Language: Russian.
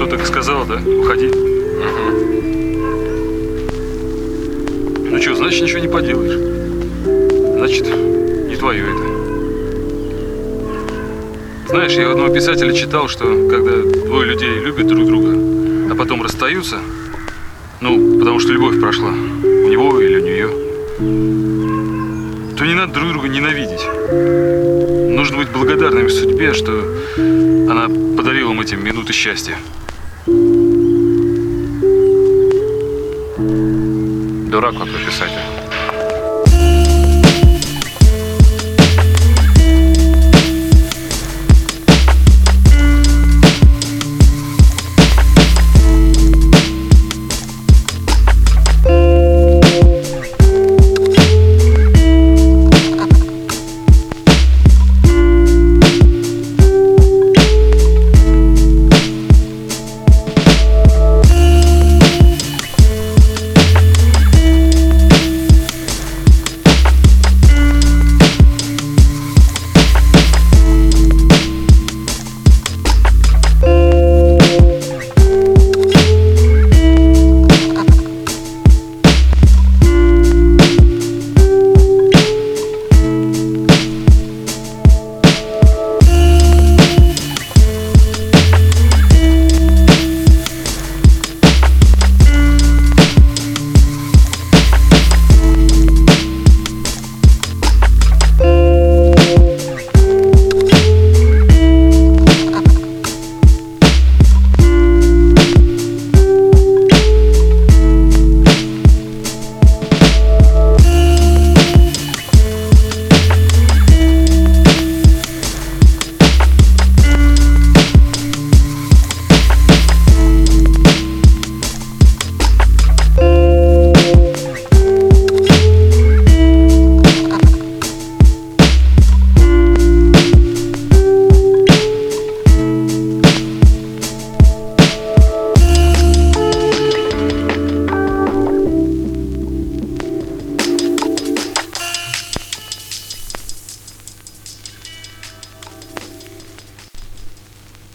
так и сказала, да? Уходи. Ну что, значит, ничего не поделаешь. Значит, не твое это. Знаешь, я у одного писателя читал, что когда двое людей любят друг друга, а потом расстаются, ну, потому что любовь прошла, у него или у нее, то не надо друг друга ненавидеть. Нужно быть благодарными судьбе, что она подарила им этим минуты счастья. Дурак какой писатель.